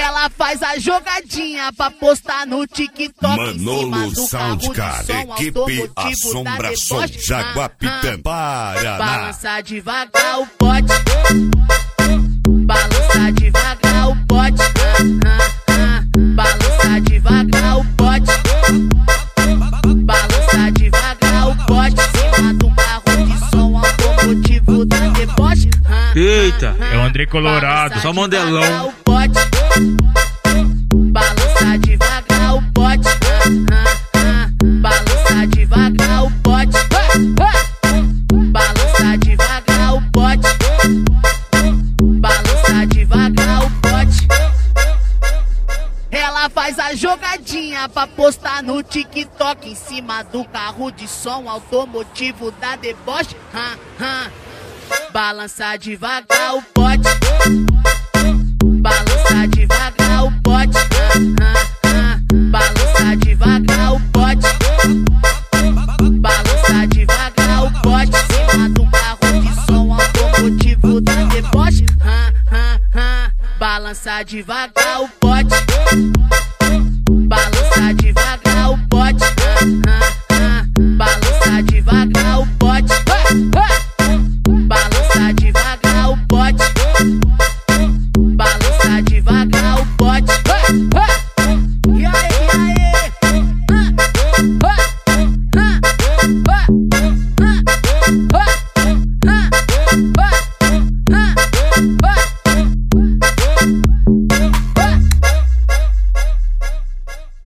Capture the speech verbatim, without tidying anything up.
Ela faz a jogadinha pra postar no TikTok. Manolo Sound, cara, equipe Assombração Jaguapitã, Paraná. Balança devagar o pote, balança devagar o pote, balança devagar o pote, balança devagar o pote, em cima do carro de som automotivo da deboche. Eita, é o André Colorado, só Mandelão. Balança devagar o pote, balança devagar o pote, balança devagar o pote, balança devagar o pote. Ela faz a jogadinha pra postar no TikTok, em cima do carro de som automotivo da deboche. Balança devagar o pote, balança devagar o pote, balança devagar o pote, balança devagar o pote, em cima do carro de som automotivo da deboche. Balança devagar o pote, balança devagar o pote.